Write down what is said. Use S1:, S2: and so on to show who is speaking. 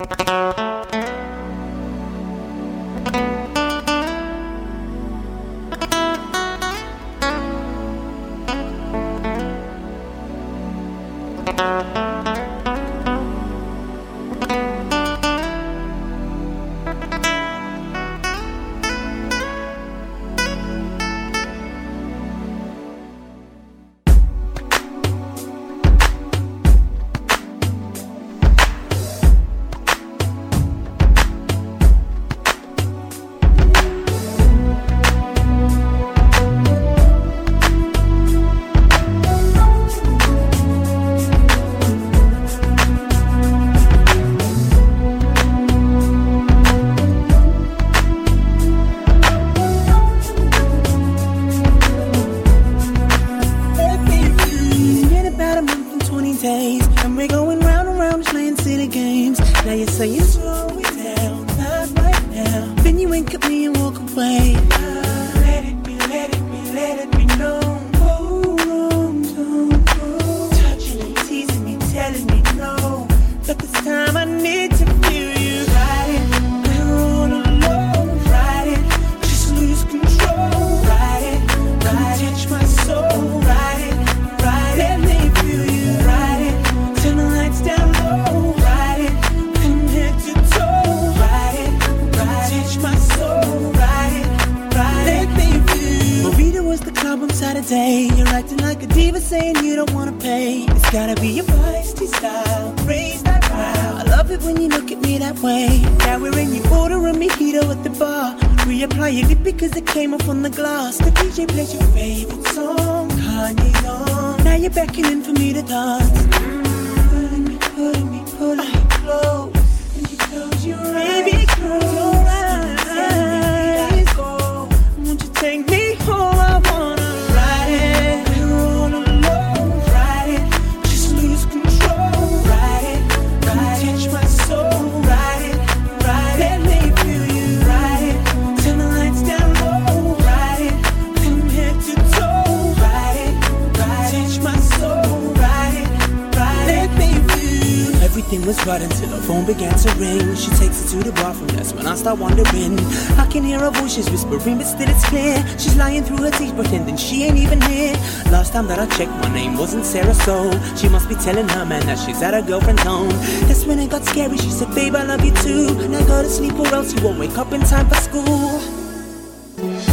S1: That I checked, my name wasn't Sarah, so she must be telling her man that she's at her girlfriend's home. That's when it got scary. She said, babe, I love you too. Now go to sleep or else you won't wake up in time for school.